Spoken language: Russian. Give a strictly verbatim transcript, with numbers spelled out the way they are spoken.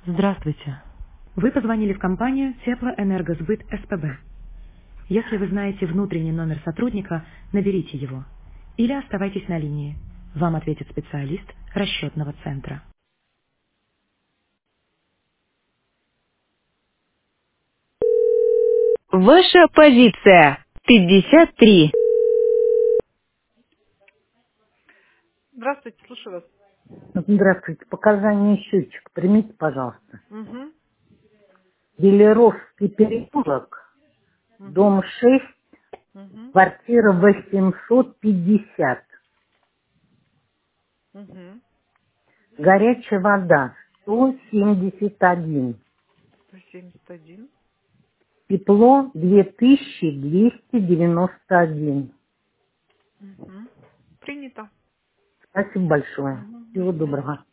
Здравствуйте. Вы позвонили в компанию Теплоэнергосбыт СПБ. Если вы знаете внутренний номер сотрудника, наберите его. Или оставайтесь на линии. Вам ответит специалист расчетного центра. Ваша позиция пятьдесят три. Здравствуйте, слушаю вас. Здравствуйте. Показания счетчик примите, пожалуйста. Угу, Белеровский переулок, угу, дом шесть, угу, квартира восемьсот пятьдесят. угу. Горячая вода сто семьдесят один. сто семьдесят один. Тепло две тысячи двести девяносто один. Угу. Принято. Спасибо большое. Угу. До Всего свидания. доброго.